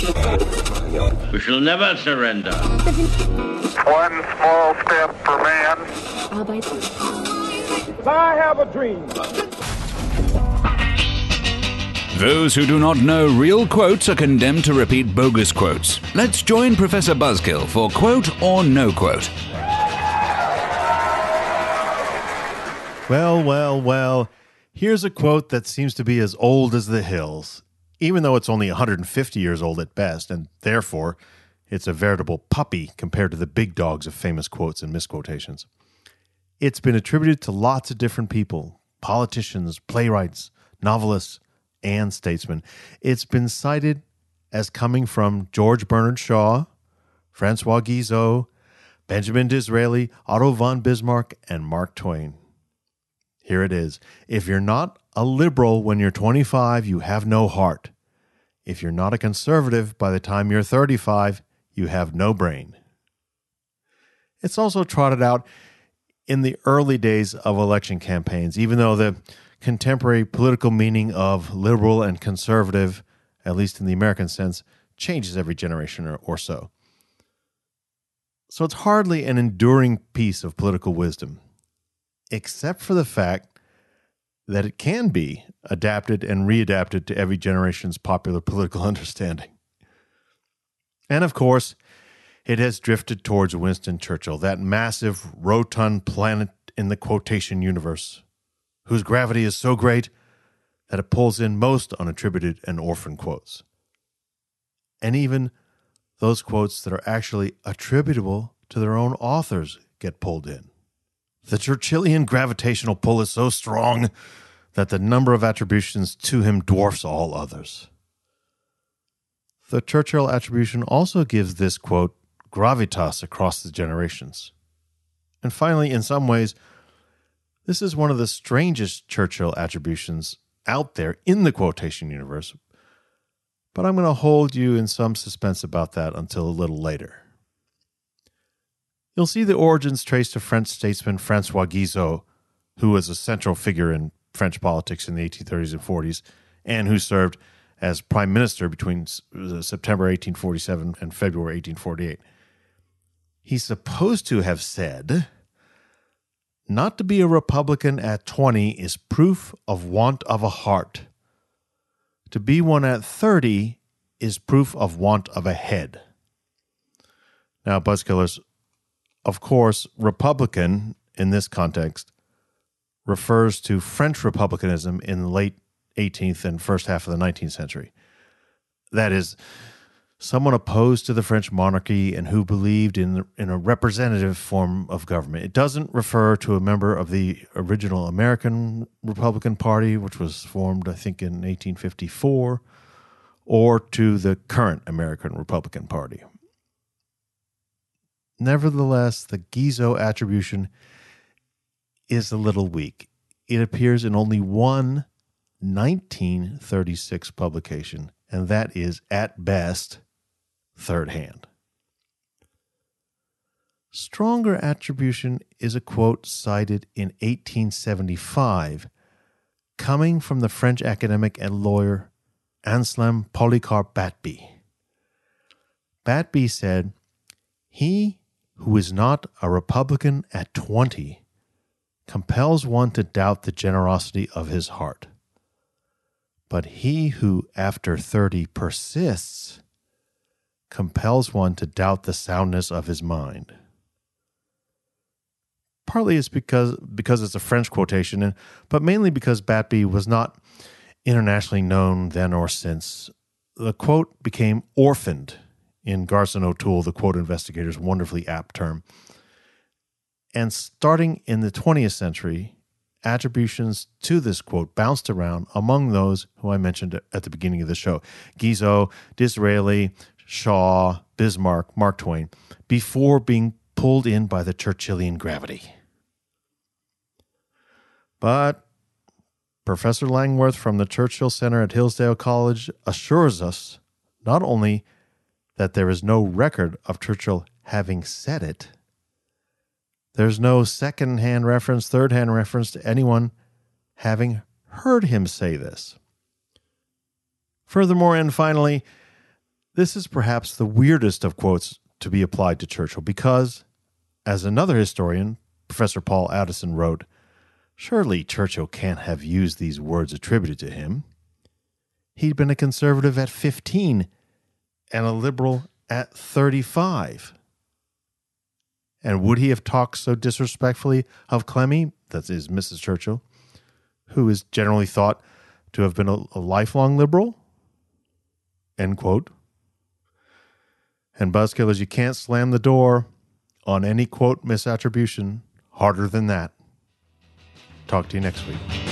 We shall never surrender. One small step for man. I have a dream. Those who do not know real quotes are condemned to repeat bogus quotes. Let's join Professor Buzzkill for Quote or No Quote. Well. Here's a quote that seems to be as old as the hills, even though it's only 150 years old at best, and therefore it's a veritable puppy compared to the big dogs of famous quotes and misquotations. It's been attributed to lots of different people, politicians, playwrights, novelists, and statesmen. It's been cited as coming from George Bernard Shaw, Francois Guizot, Benjamin Disraeli, Otto von Bismarck, and Mark Twain. Here it is. If you're not a liberal when you're 25, you have no heart. If you're not a conservative by the time you're 35, you have no brain. It's also trotted out in the early days of election campaigns, even though the contemporary political meaning of liberal and conservative, at least in the American sense, changes every generation or so. So it's hardly an enduring piece of political wisdom, except for the fact that it can be adapted and readapted to every generation's popular political understanding. And of course, it has drifted towards Winston Churchill, that massive, rotund planet in the quotation universe, whose gravity is so great that it pulls in most unattributed and orphan quotes. And even those quotes that are actually attributable to their own authors get pulled in. The Churchillian gravitational pull is so strong that the number of attributions to him dwarfs all others. The Churchill attribution also gives this quote gravitas across the generations. And finally, in some ways, this is one of the strangest Churchill attributions out there in the quotation universe, but I'm going to hold you in some suspense about that until a little later. You'll see the origins traced to French statesman Francois Guizot, who was a central figure in French politics in the 1830s and 40s, and who served as prime minister between September 1847 and February 1848. He's supposed to have said, "Not to be a Republican at 20 is proof of want of a heart. To be one at 30 is proof of want of a head." Now, Buzzkillers, of course, Republican in this context refers to French republicanism in the late 18th and first half of the 19th century. That is, someone opposed to the French monarchy and who believed in a representative form of government. It doesn't refer to a member of the original American Republican Party, which was formed, I think, in 1854, or to the current American Republican Party. Nevertheless, the Guizot attribution is a little weak. It appears in only one 1936 publication, and that is, at best, third hand. Stronger attribution is a quote cited in 1875, coming from the French academic and lawyer Anselm Polycarpe Batby. Batby said, "He who is not a Republican at 20 compels one to doubt the generosity of his heart. But he who after 30 persists compels one to doubt the soundness of his mind." Partly it's because it's a French quotation, but mainly because Batby was not internationally known then or since. The quote became orphaned in Garson O'Toole, the quote investigator's wonderfully apt term. And starting in the 20th century, attributions to this quote bounced around among those who I mentioned at the beginning of the show: Guizot, Disraeli, Shaw, Bismarck, Mark Twain, before being pulled in by the Churchillian gravity. But Professor Langworth from the Churchill Center at Hillsdale College assures us not only that there is no record of Churchill having said it, there's no second-hand reference, third-hand reference to anyone having heard him say this. Furthermore, and finally, This is perhaps the weirdest of quotes to be applied to Churchill because, as another historian, Professor Paul Addison, wrote, surely Churchill can't have used these words attributed to him. He'd been a conservative at 15 and a liberal at 35. And would he have talked so disrespectfully of Clemmy, that is Mrs. Churchill, who is generally thought to have been a lifelong liberal? End quote. And Buzzkillers, you can't slam the door on any quote misattribution harder than that. Talk to you next week.